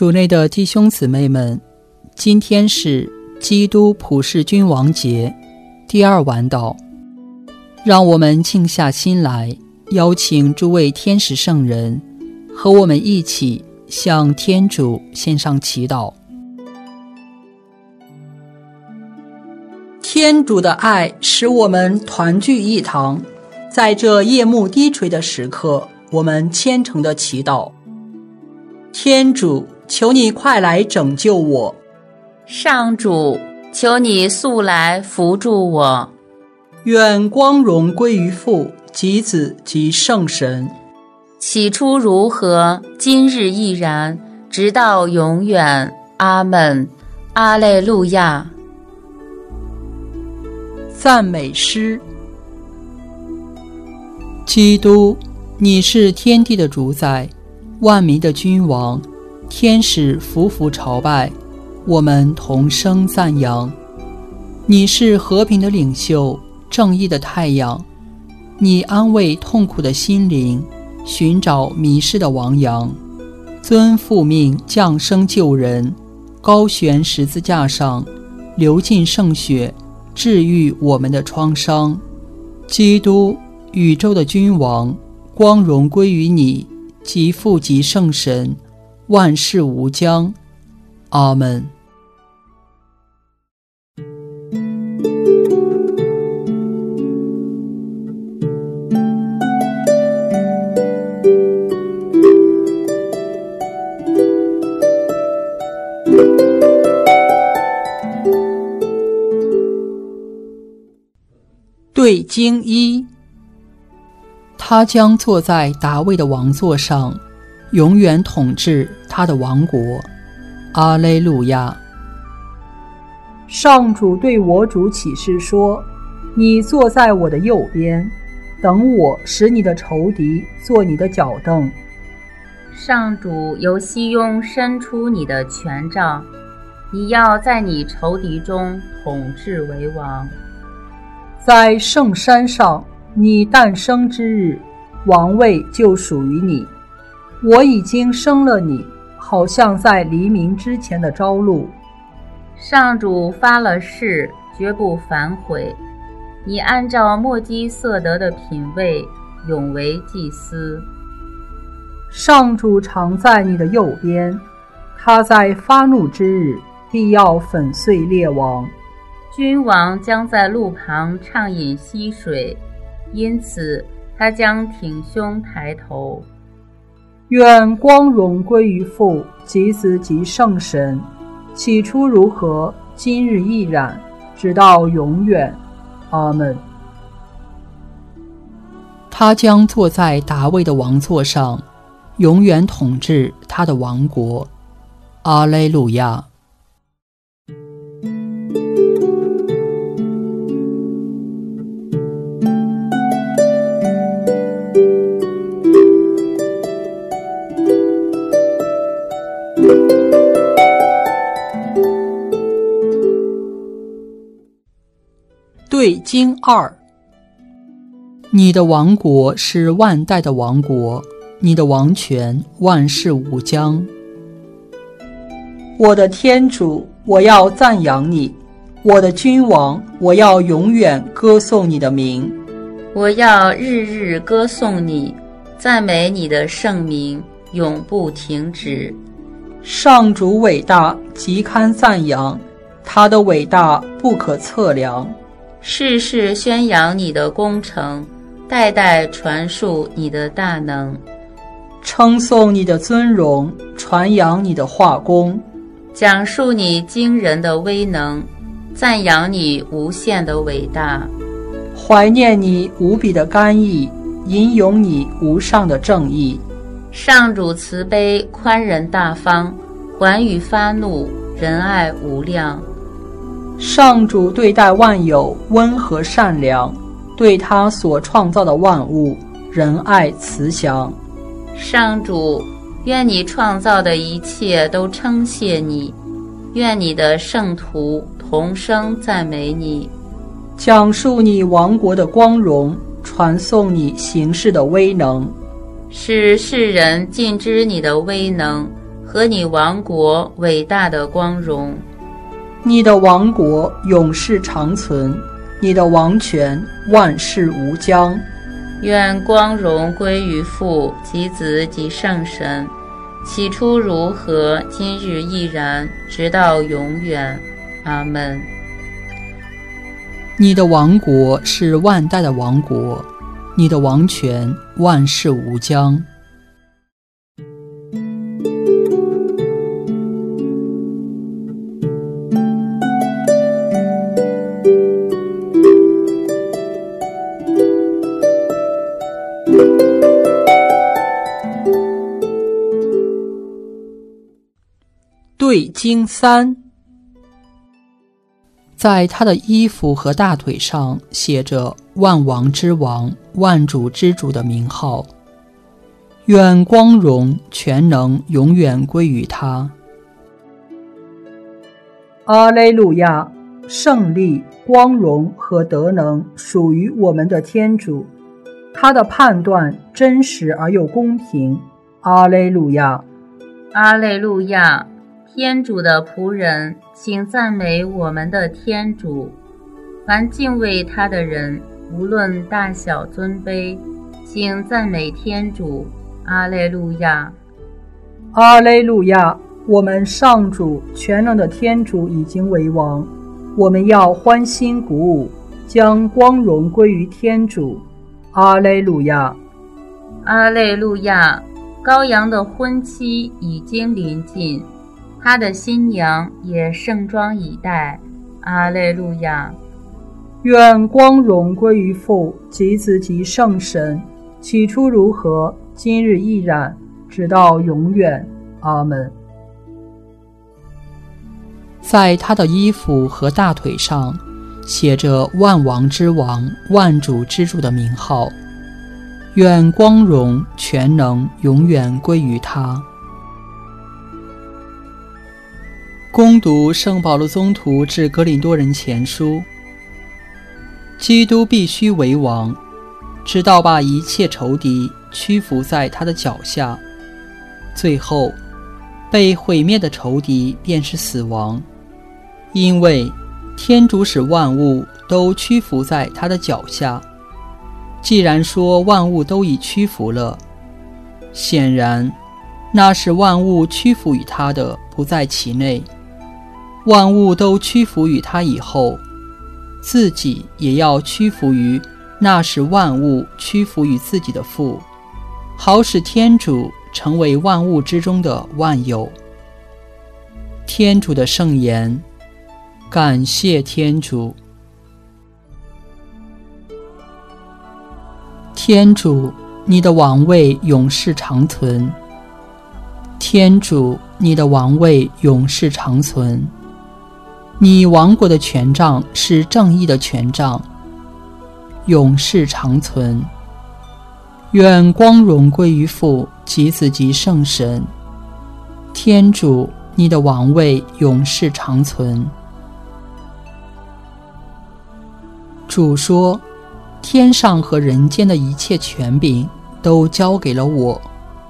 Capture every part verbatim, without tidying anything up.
主内的弟兄姊妹们，今天是基督普世君王节第二晚祷，让我们静下心来，邀请诸位天使圣人和我们一起向天主献上祈祷。天主的爱使我们团聚一堂，在这夜幕低垂的时刻，我们虔诚地祈祷。天主，求你快来拯救我。 上主，求你速来扶助我。 愿光荣归于父及子及圣神， 起初如何，今日亦然，直到永远。阿们。阿肋路亚。 赞美诗。基督，你是天地的主宰，万民的君王，天使匍匐朝拜，我们同声赞扬。你是和平的领袖，正义的太阳，你安慰痛苦的心灵，寻找迷失的亡羊，遵父命降生救人，高悬十字架上，流尽圣血，治愈我们的创伤。基督，宇宙的君王，光荣归于你，即父及圣神，万事无疆。阿们。对经一，他将坐在达味的王座上，永远统治他的王国。阿肋路亚。上主对我主起誓说，你坐在我的右边，等我使你的仇敌做你的脚凳。 上主由西雍伸出你的权杖，你要在你仇敌中统治为王。 在圣山上，你诞生之日，王位就属于你。我已经生了你，好像在黎明之前的朝露。 上主发了誓，绝不反悔。你按照莫基瑟德的品位，永为祭司。 上主常在你的右边，他在发怒之日，必要粉碎列王。 君王将在路旁畅饮溪水，因此他将挺胸抬头。 愿光荣归于父及子及圣神，起初如何，今日亦然，直到永远。阿们。他将坐在达味的王座上，永远统治他的王国。阿肋路亚。对经二，你的王国是万代的王国，你的王权万事无疆。我的天主，我要赞扬你，我的君王，我要永远歌颂你的名。 我要日日歌颂你，赞美你的圣名，永不停止。 上主伟大，极堪赞扬，他的伟大不可测量。 世世宣扬你的工程，代代传述你的大能。 称颂你的尊荣，传扬你的画工， 讲述你惊人的威能，赞扬你无限的伟大。 怀念你无比的甘义，吟咏你无上的正义。 上主慈悲宽仁大方，还与发怒，仁爱无量。 上主对待万有温和善良，对他所创造的万物仁爱慈祥。 上主，愿你创造的一切都称谢你，愿你的圣徒同声赞美你。 讲述你王国的光荣，传颂你行事的威能， 使世人尽知你的威能和你王国伟大的光荣。 你的王国永世长存，你的王权万世无疆。 愿光荣归于父及子及圣神，起初如何，今日亦然，直到永远。阿们。 你的王国是万代的王国，你的王权万世无疆。对经三，在他的衣服和大腿上写着万王之王、万主之主的名号。愿光荣、全能永远归于他。阿肋路亚！胜利、光荣和德能属于我们的天主，他的判断真实而又公平。阿肋路亚！ 阿肋路亚！天主的仆人，请赞美我们的天主。凡敬畏他的人，无论大小尊卑，请赞美天主。阿肋路亚！ 阿肋路亚！我们上主全能的天主已经为王，我们要欢欣鼓舞，将光荣归于天主。阿肋路亚！ 阿肋路亚！羔羊的婚期已经临近，他的新娘也盛装以待。阿肋路亚！ 愿光荣归于父及子及圣神，起初如何，今日亦然，直到永远。阿们。在他的衣服和大腿上写着万王之王、万主之主的名号。愿光荣、全能永远归于他。恭读圣保禄宗徒致哥林多人前书。基督必须为王，直到把一切仇敌屈服在他的脚下。最后，被毁灭的仇敌便是死亡，因为天主使万物都屈服在他的脚下。既然说万物都已屈服了，显然那使万物屈服于他的不在其内。万物都屈服于他以后，自己也要屈服于那使万物屈服于自己的父，好使天主成为万物之中的万有。天主的圣言，感谢天主。天主，你的王位永世长存。天主，你的王位永世长存。你王国的权杖是正义的权杖，永世长存。愿光荣归于父及子及圣神。天主，你的王位永世长存。主说，天上和人间的一切权柄都交给了我。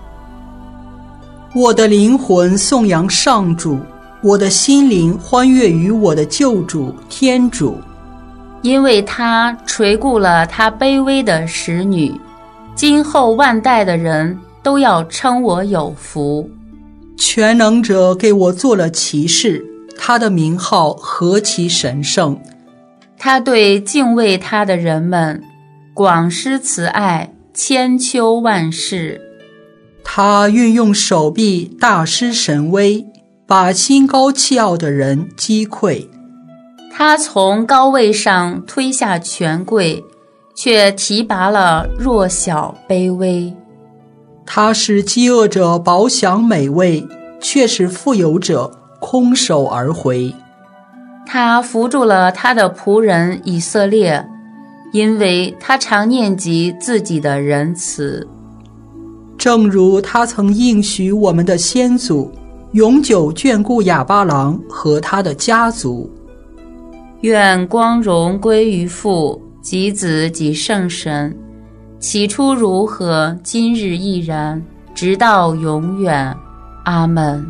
我的灵魂颂扬上主，我的心灵欢悦于我的救主天主， 因为他垂顾了他卑微的使女，今后万代的人都要称我有福。 全能者给我做了骑士，他的名号何其神圣。 他对敬畏他的人们广施慈爱，千秋万世。 他运用手臂大施神威，把心高气傲的人击溃。 他从高位上推下权贵，却提拔了弱小卑微。 他使饥饿者饱享美味，却使富有者空手而回。 他扶助了他的仆人以色列，因为他常念及自己的仁慈。 正如他曾应许我们的先祖，永久眷顾亚巴郎和他的家族。 愿光荣归于父及子及圣神，起初如何，今日亦然，直到永远。 阿们。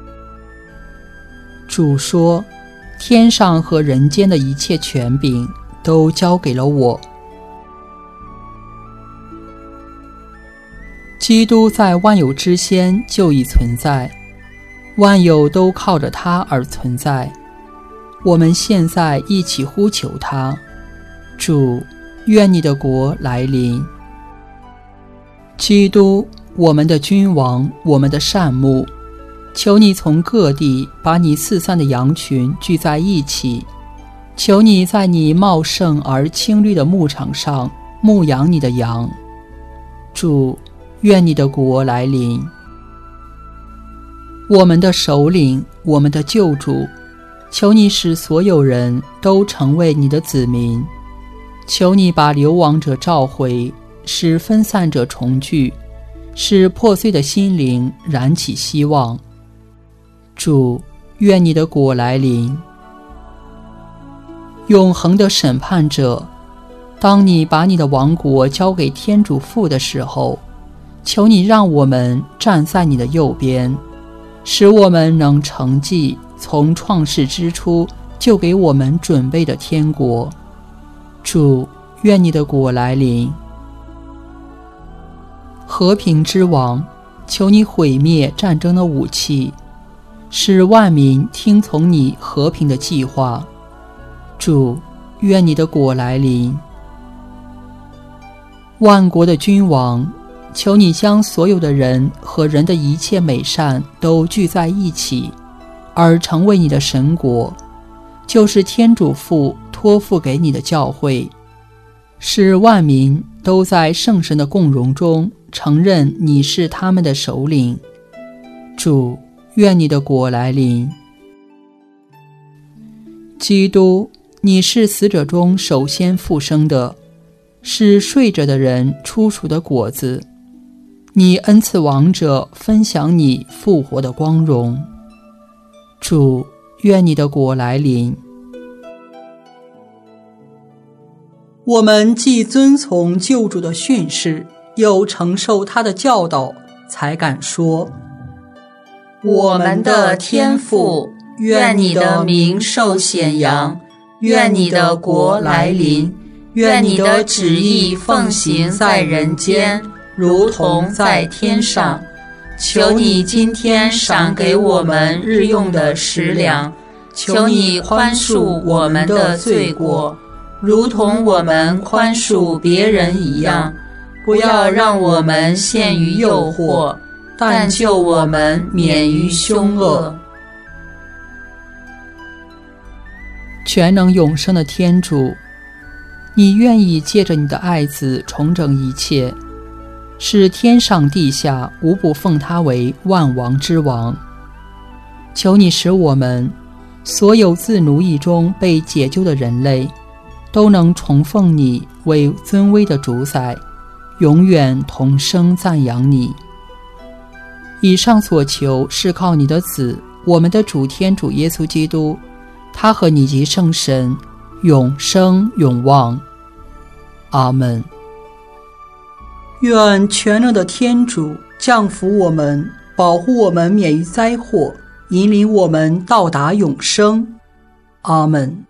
主说，天上和人间的一切权柄都交给了我。基督在万有之先就已存在，万有都靠着他而存在。我们现在一起呼求他，主，愿你的国来临。基督，我们的君王，我们的善牧，求你从各地把你四散的羊群聚在一起，求你在你茂盛而青绿的牧场上牧养你的羊。主，愿你的国来临。我们的首领，我们的救主，求你使所有人都成为你的子民，求你把流亡者召回，使分散者重聚，使破碎的心灵燃起希望。主，愿你的国来临。永恒的审判者，当你把你的王国交给天主父的时候，求你让我们站在你的右边，使我们能承继从创世之初就给我们准备的天国。主，愿你的国来临。和平之王，求你毁灭战争的武器，使万民听从你和平的计划。主，愿你的国来临。万国的君王，求你将所有的人和人的一切美善都聚在一起，而成为你的神国，就是天主父托付给你的教会，使万民都在圣神的共融中承认你是他们的首领。主，愿你的国来临。基督，你是死者中首先复生的，是睡着的人初熟的果子，你恩赐亡者分享你复活的光荣。主，愿你的国来临。我们既遵从救主的训示，又承受他的教导，才敢说： 我们的天父，愿你的名受显扬，愿你的国来临，愿你的旨意奉行在人间，如同在天上。求你今天赏给我们日用的食粮，求你宽恕我们的罪过，如同我们宽恕别人一样。不要让我们陷于诱惑，但救我们免于凶恶。 全能永生的天主，你愿意借着你的爱子重整一切，使天上地下无不奉他为万王之王。求你使我们所有自奴役中被解救的人类，都能重奉你为尊威的主宰，永远同声赞扬你。以上所求是靠你的子，我们的主天主耶稣基督，他和你及圣神永生永旺。阿们。愿全能的天主降福我们，保护我们免于灾祸，引领我们到达永生。阿们。